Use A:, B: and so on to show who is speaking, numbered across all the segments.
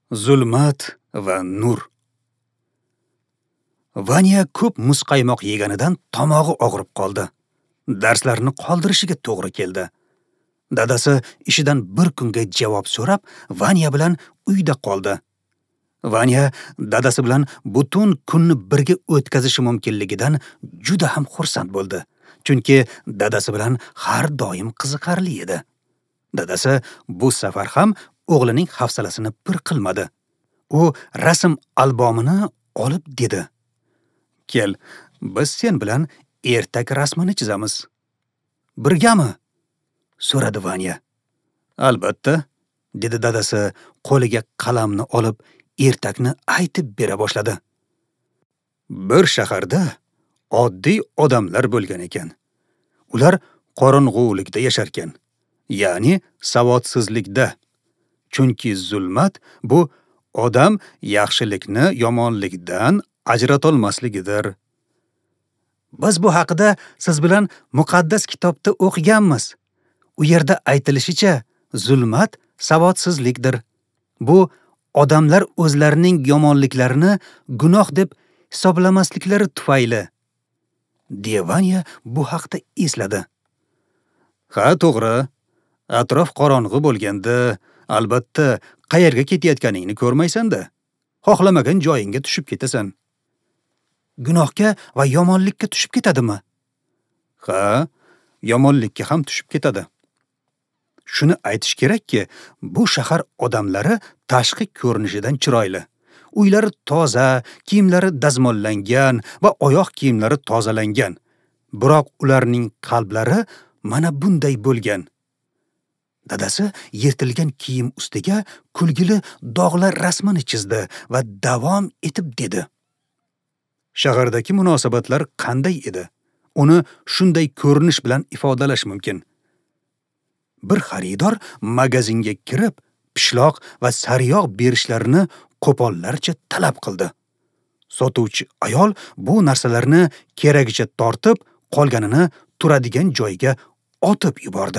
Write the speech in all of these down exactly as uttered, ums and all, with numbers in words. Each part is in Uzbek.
A: Zulmat va nur. Vanya ko'p muzqaymoq yeganidan tomog'i og'rib qoldi. Darslarni qoldirishiga to'g'ri keldi. Dadasi ishidan bir kunga javob so'rab, Vanya bilan uyda qoldi. Vanya dadasi bilan butun kunni birga o'tkazishi mumkinligidan juda ham xursand bo'ldi. Chunki dadasi bilan har doim qiziqarli edi. Dadasi bu safar ham o'g'lining hafsalasini pir qilmadi. U rasm albomini olib dedi: "Kel, biz sen bilan ertak rasmini chizamiz. Birgami?" so'radi Vanya. "Albatta", dedi dadasi qo'liga qalamni olib ertakni aytib bera boshladi. Bir shaharda oddiy odamlar bo'lgan ekan. Ular qorong'ulikda yasharkan, ya'ni savodsizlikda. Chunki zulmat bu odam yaxshilikni yomonlikdan ajratolmasligidir. Biz bu haqida siz bilan muqaddas kitobda o'qiganmiz. U yerda aytilishicha, zulmat savodsizlikdir. Bu odamlar o'zlarining yomonliklarini gunoh deb hisoblamasliklari tufayli. Devanya bu haqda esladi. Ha, to'g'ri. Atrof qorong'i bo'lganda, albatta, qayerga ketayotganingni ko'rmaysan-da. Xohlamagan joyingga tushib ketasan. Gunohga va yomonlikka tushib ketadimi? Ha, yomonlikka ham tushib ketadi. Shuni aytish kerakki, bu shahar odamlari tashqi ko'rinishidan chiroyli. Uylari toza, kiyimlari dazmollangan va oyoq kiyimlari tozalangan. Biroq ularning qalblari mana bunday bo'lgan. Dadasi yirtilgan kiyim ustiga kulgili dog'lar rasmini chizdi va davom etib dedi: "Shahardagi munosabatlar qanday edi? Uni shunday ko'rinish bilan ifodalash mumkin. Bir xaridor magazinga kirib, pishloq va sariyog' berishlarini qo'pollarcha talab qildi. Sotuvchi ayol bu narsalarni keragicha tortib, qolganini turadigan joyga otib yubordi."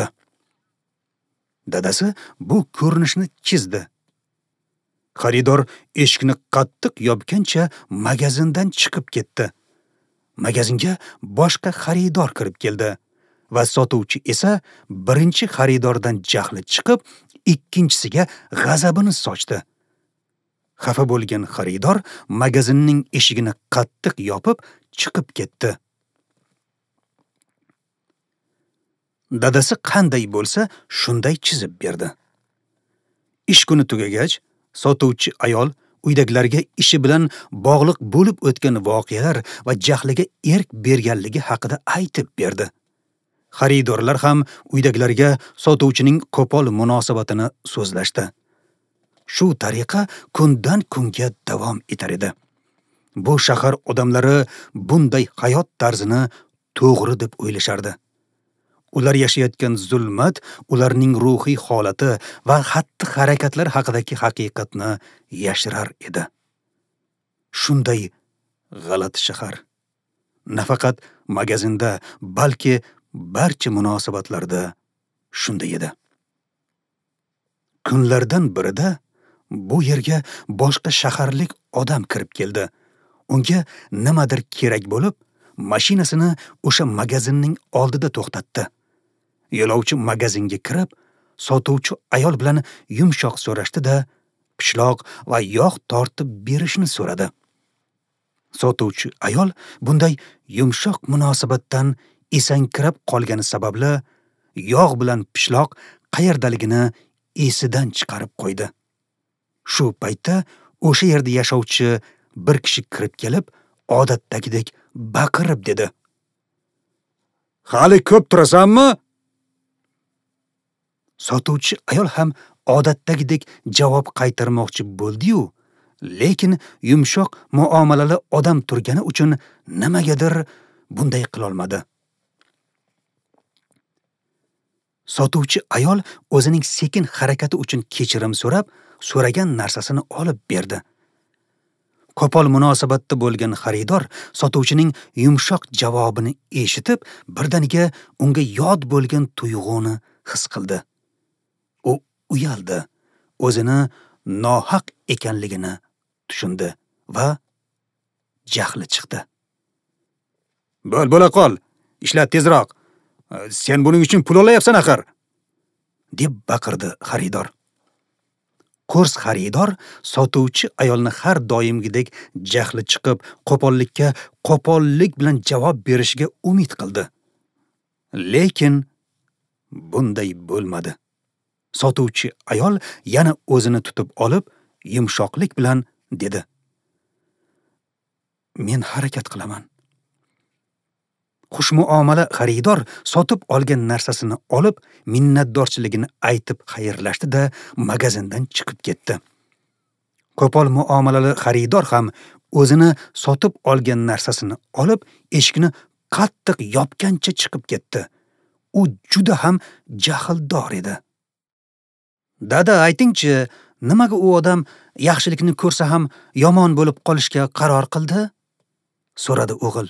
A: Dadasi bu ko'rinishni chizdi. Xaridor eshikni qattiq yopgancha magazindan chiqib ketdi. Magazinga boshqa xaridor kirib keldi va sotuvchi esa birinchi xaridordan jahli chiqib, ikkinchisiga g'azabini sochdi. Xafa bo'lgan xaridor magazinning eshigini qattiq yopib chiqib ketdi. Dadasi qanday bo'lsa, shunday chizib berdi. Ish kuni tugagach, sotuvchi ayol uydagilarga ishi bilan bog'liq bo'lib o'tgan voqealar va jahliga erk berganligi haqida aytib berdi. Xaridorlar ham uydagilarga sotuvchining qo'pol munosabatini so'zlashdi. Shu tariqa kundan kunga davom etar edi. Bu shahar odamlari bunday hayot tarzini to'g'ri deb o'ylashardi. Ular yashayotgan zulmat ularning ruhiy holati va xatti-harakatlar haqidagi haqiqatni yashirar edi. Shunday g'alati shahar nafaqat magazinda, balki barcha munosabatlarda shunday edi. Kunlardan birida bu yerga boshqa shaharlik odam kirib keldi. Unga nimadir kerak bo'lib, mashinasini o'sha magazinning oldida to'xtatdi. Yo'lovchi magazinga kirib, sotuvchi ayol bilan yumshoq so'rashdi-da, pishloq va yog' tortib berishni so'radi. Sotuvchi ayol bunday yumshoq munosabatdan esankirab qolgani sababli yog' bilan pishloq qayerdaligini esidan chiqarib qo'ydi. Shu paytda o'sha yerda yashovchi bir kishi kirib kelib, odatdagidek baqirib dedi: "Hali ko'p turasanmi?" Sotuvchi ayol ham odatdagidek javob qaytarmoqchi bo'ldi-yu, lekin yumshoq muomalali odam turgani uchun nimagadir bunday qila olmadi. Sotuvchi ayol o'zining sekin harakati uchun kechirim so'rab, so'ragan narsasini olib berdi. Qo'pol munosabatda bo'lgan xaridor sotuvchining yumshoq javobini eshitib, birdaniga unga yod bo'lgan tuyg'uni his qildi. U uyaldi. O'zini nohaq ekanligini tushundi va jahli chiqdi. "Bo'l, bo'la qol. Ishlat tezroq. Sen buning uchun pul olayapsan axir", deb baqirdi xaridor. Qo'rs xaridor sotuvchi ayolni har doimgidek jahli chiqib, qo'pollikka qo'pollik bilan javob berishiga umid qildi. Lekin bunday bo'lmadi. Sotuvchi ayol yana o'zini tutib olib, yumshoqlik bilan dedi: "Men harakat qilaman." Xushmuomala xaridor sotib olgan narsasini olib, minnatdorchiligini aytib xayrlashdi-da, magazindan chiqib ketdi. Qo'pol muomalali xaridor ham o'zini sotib olgan narsasini olib, eshikni qattiq yopgancha chiqib ketdi. U juda ham jahldor edi. "Dada, aytingchi, nimaga u odam yaxshilikni ko'rsa ham yomon bo'lib qolishga qaror qildi?" so'radi o'g'il.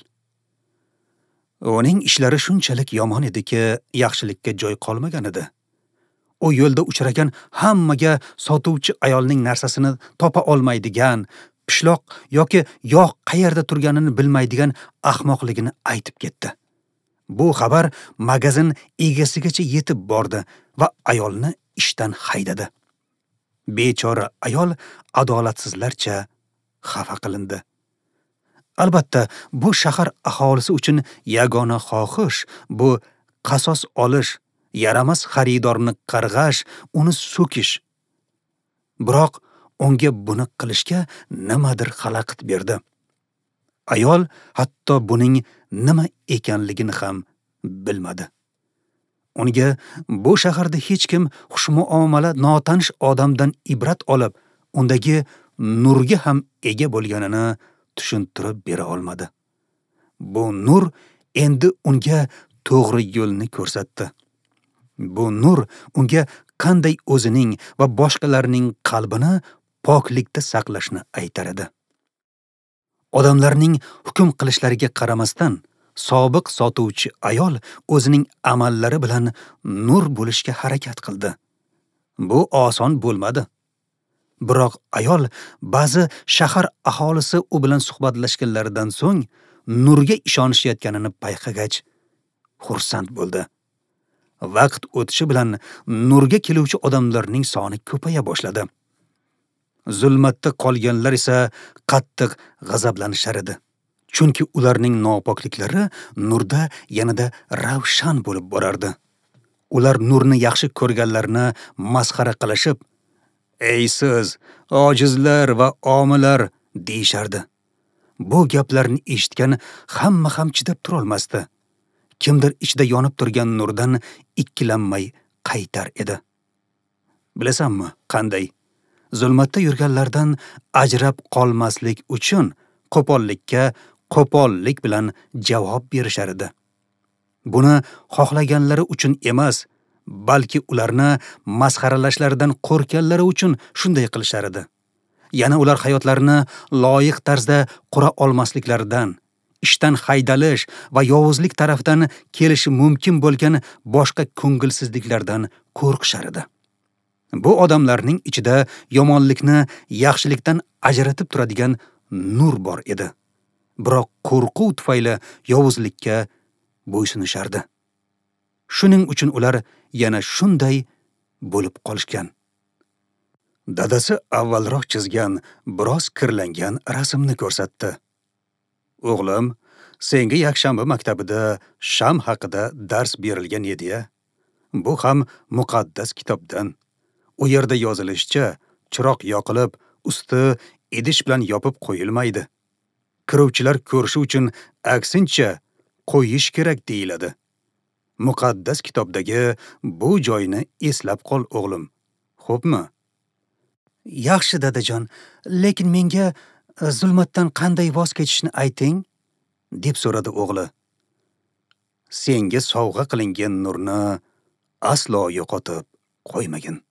A: Uning ishlari shunchalik yomon ediki, yaxshilikka joy qolmagan edi. U yo'lda uchragan hammaga sotuvchi ayolning narsasini topa olmaydigan, pishloq yoki yog' qayerda turganini bilmaydigan ahmoqligini aytib ketdi. Bu xabar magazin egasigacha yetib bordi va ayolni ishdan haydadi. Bechora ayol adolatsizlarcha xafa qilindi. Albatta, bu shahar aholisi uchun yagona xohish bu qasos olish, yaramas xaridorni qarg'ash, uni so'kish. Biroq unga buni qilishga nimadir xalaqit berdi. Ayol hatto buning nima ekanligini ham bilmadi. Unga bu shaharda hech kim xushmuomala notanish odamdan ibrat olib, undagi nurga ham ega bo'lganini tushuntirib bera olmadi. Bu nur endi unga to'g'ri yo'lni ko'rsatdi. Bu nur unga qanday o'zining va boshqalarning qalbini poklikda saqlashni aytar edi. Odamlarning hukm qilishlariga qaramasdan, sobiq sotuvchi ayol o'zining amallari bilan nur bo'lishga harakat qildi. Bu oson bo'lmadi. Biroq ayol ba'zi shahar aholisi u bilan suhbatlashganlaridan so'ng nurga ishonishayotganini payqagach, xursand bo'ldi. Vaqt o'tishi bilan nurga keluvchi odamlarning soni ko'paya boshladi. Zulmatda qolganlar esa qattiq g'azablanishar edi. Chunki ularning nopokliklari nurda yanada ravshan bo'lib borardi. Ular nurni yaxshi ko'rganlarni masxara qilishib, "Ey siz, ojizlar va omilar", deyishardi. Bu gaplarni eshitgan hamma ham chidab tura olmasdi. Kimdir ichida yonib turgan nurdan ikkilanmay qaytar edi. Bilasanmi, qanday? Zulmatda yurganlardan ajrab qolmaslik uchun qo'pollikka qo'pollik bilan javob berishar edi. Buni xohlaganlari uchun emas, balki ularni masxaralashlaridan qo'rqganlari uchun shunday qilishar edi. Yana ular hayotlarini loyiq tarzda qura olmasliklaridan, ishdan haydalish va yovuzlik tarafidan kelishi mumkin bo'lgan boshqa ko'ngilsizliklardan qo'rqishar edi. Bu odamlarning ichida yomonlikni yaxshilikdan ajratib turadigan nur bor edi. Biroq qo'rquv tufayli yovuzlikka bo'ysunishardi. Shuning uchun ular yana shunday bo'lib qolishgan. Dadasi avvalroq chizgan biroz kirlangan rasmni ko'rsatdi. "O'g'lim, senga yakshanba maktabida sham haqida dars berilgan edi-ya. Bu ham muqaddas kitobdan. U yerda yozilishicha, chiroq yoqilib, usti idish bilan yopib qo'yilmaydi. Kiruvchilar ko'rishi uchun aksincha qo'yish kerak deyiladi. Muqaddas kitobdagi bu joyni eslab qol, o'g'lim. Xo'pmi?" "Yaxshi dadajon, lekin menga zulmatdan qanday voz kechishni ayting?" deb so'radi o'g'li. "Senga sovg'a qilingan nurni aslo yo'qotib qo'ymagin.